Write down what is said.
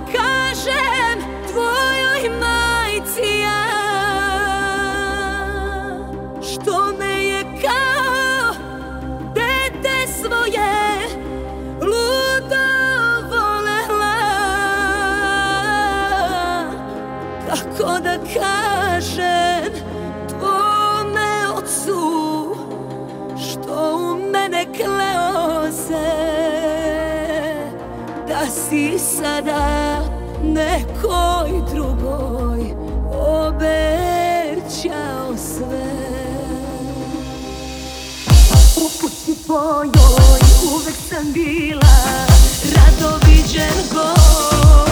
kažem tvojoj majci ja, što me je kao dete svoje ludo volela, kako da kažem tvome ocu što u mene kleo se, da si sada nekoj drugoj obećao sve. U kući tvojoj uvek sam bila rado viđen gost.